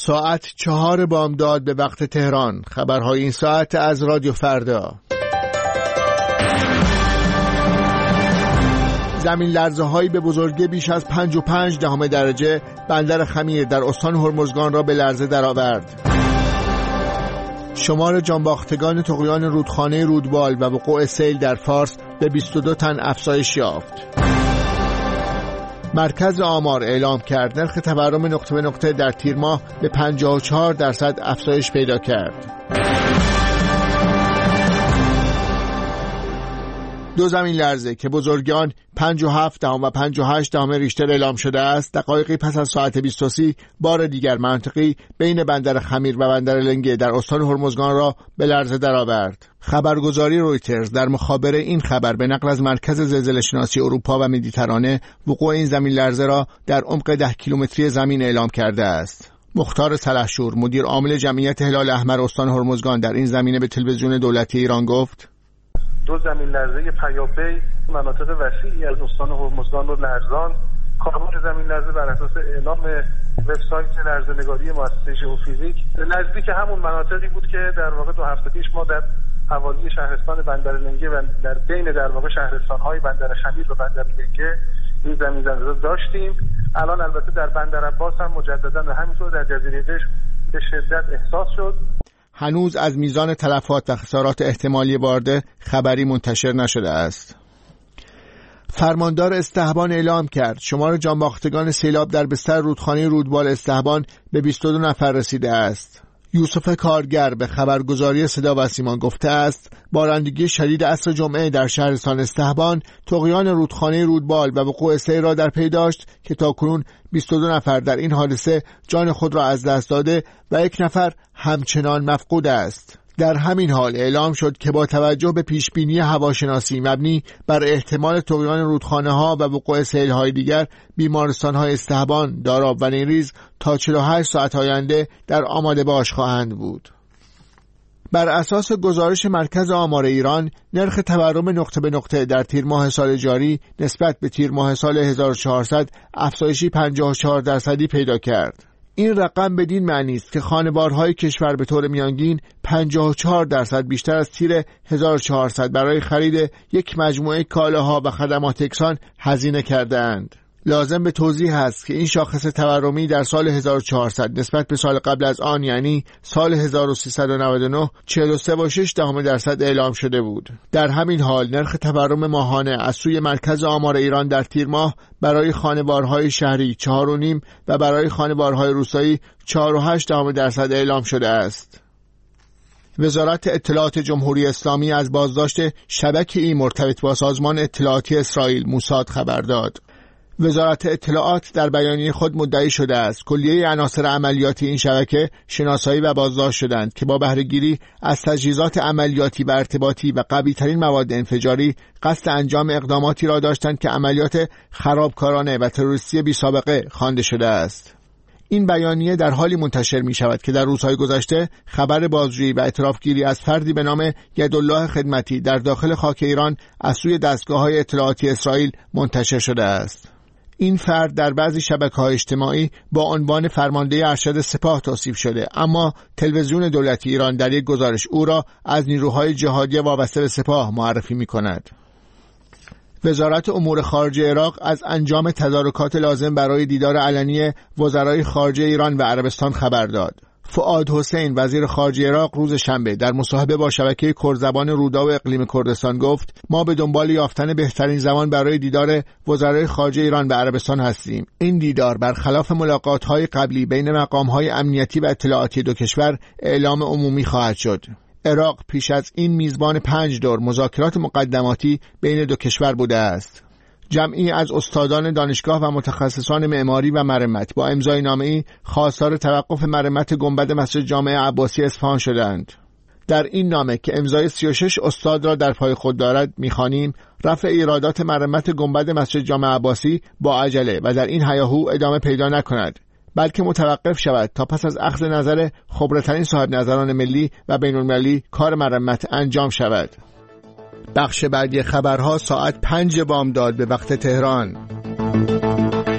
ساعت 4 بامداد به وقت تهران. خبرهای این ساعت از رادیو فردا. زمین لرزه‌هایی به بزرگی بیش از 5.5 درجه بندر خمیر در استان هرمزگان را به لرزه درآورد. شمار جانباختگان طغیان رودخانه رودبال و وقوع سیل در فارس به 22 تن افزایش یافت. مرکز آمار اعلام کرد نرخ تورم نقطه به نقطه در تیر ماه به 54% افزایش پیدا کرد. 2 زمین لرزه که بزرگی آن 5.7 و 5.8 ریشتر اعلام شده است، دقایقی پس از ساعت 20 بار دیگر منطقی بین بندر خمیر و بندر لنگه در استان هرمزگان را به لرزه درآورد. خبرگزاری رویترز در مخابره این خبر به نقل از مرکز زلزله‌شناسی اروپا و مدیترانه وقوع این زمین لرزه را در عمق 10 کیلومتری زمین اعلام کرده است. مختار سلحشور، مدیر عامل جمعیت هلال احمر استان هرمزگان، در این زمینه به تلویزیون دولتی ایران گفت: 2 زمین لرزه پیاپی مناطق وسیعی از استان هرمزگان رو لرزان. کاربر زمین لرزه بر اساس اعلام وبسایت لرزه‌نگاری مؤسسه ژئوفیزیک نزدیک همون مناطقی بود که در واقع 2 هفته پیش ما در حوالی شهرستان بندر لنگه و در بین در واقع شهرستان‌های بندر خمیر و بندر لنگه این زمین لرزه داشتیم. الان البته در بندر عباس هم مجددا و همینطور در جزیره قشم به شدت احساس شد. هنوز از میزان تلفات و خسارات احتمالی بارده خبری منتشر نشده است. فرماندار استحبان اعلام کرد شمار جانباختگان سیلاب در بستر رودخانه رودبال استحبان به 22 نفر رسیده است. یوسف کارگر به خبرگزاری صدا و سیما گفته است بارندگی شدید عصر جمعه در شهرستان استحبان طغیان رودخانه رودبال و وقوع سیل را در پی داشت که تاکنون 22 نفر در این حادثه جان خود را از دست داده و 1 نفر همچنان مفقود است. در همین حال اعلام شد که با توجه به پیشبینی هواشناسی مبنی بر احتمال طغیان رودخانه‌ها و وقوع سیل‌های دیگر، بیمارستان‌های استحبان، داراب و نیریز تا 48 ساعت آینده در آماده باش خواهند بود. بر اساس گزارش مرکز آمار ایران، نرخ تورم نقطه به نقطه در تیر ماه سال جاری نسبت به تیر ماه سال 1400 افزایشی 54% پیدا کرد. این رقم بدین معنی است که خانوارهای کشور به طور میانگین 54% بیشتر از تیر 1400 برای خرید یک مجموعه کالاها و خدمات یکسان هزینه کرده‌اند. لازم به توضیح است که این شاخص تورمی در سال 1400 نسبت به سال قبل از آن یعنی سال 1399 43.6% اعلام شده بود. در همین حال نرخ تورم ماهانه از سوی مرکز آمار ایران در تیر ماه برای خانوارهای شهری 4.5 و برای خانوارهای روستایی 4.8% اعلام شده است. وزارت اطلاعات جمهوری اسلامی از بازداشت شبکه‌ای مرتبط با سازمان اطلاعاتی اسرائیل موساد خبر داد. وزارت اطلاعات در بیانیه خود مدعی شده است کلیه عناصر عملیاتی این شبکه شناسایی و بازداشت شدند که با بهره‌گیری از تجهیزات عملیاتی و ارتباطی و قوی‌ترین مواد انفجاری قصد انجام اقداماتی را داشتند که عملیات خرابکارانه و تروریستی بی‌سابقه خوانده شده است. این بیانیه در حالی منتشر می شود که در روزهای گذشته خبر بازجویی و اعترافگیری از فردی به نام یدالله خدمتی در داخل خاک ایران از سوی دستگاه‌های اطلاعاتی اسرائیل منتشر شده است. این فرد در بعضی شبکه‌های اجتماعی با عنوان فرمانده ارشد سپاه توصیف شده، اما تلویزیون دولتی ایران در یک گزارش او را از نیروهای جهادی وابسته به سپاه معرفی می‌کند. وزارت امور خارجه عراق از انجام تدارکات لازم برای دیدار علنی وزرای خارجه ایران و عربستان خبر داد. فؤاد حسین وزیر خارجه عراق روز شنبه در مصاحبه با شبکه کردزبان رودا و اقلیم کردستان گفت ما به دنبال یافتن بهترین زمان برای دیدار وزرای خارجه ایران و عربستان هستیم. این دیدار برخلاف ملاقات‌های قبلی بین مقام‌های امنیتی و اطلاعاتی دو کشور اعلام عمومی خواهد شد. عراق پیش از این میزبان 5 دور مذاکرات مقدماتی بین دو کشور بوده است. جمعی از استادان دانشگاه و متخصصان معماری و مرمت با امضای نامه‌ای خواستار توقف مرمت گنبد مسجد جامع عباسی اصفهان شدند. در این نامه که امضای 36 استاد را در پای خود دارد می‌خوانیم رفع ایرادات مرمت گنبد مسجد جامع عباسی با عجله و در این هیاهو ادامه پیدا نکند، بلکه متوقف شود تا پس از اخذ نظر خبره‌ترین صاحب نظران ملی و بین‌المللی کار مرمت انجام شود. بخش بعدی خبرها ساعت 5 بامداد به وقت تهران.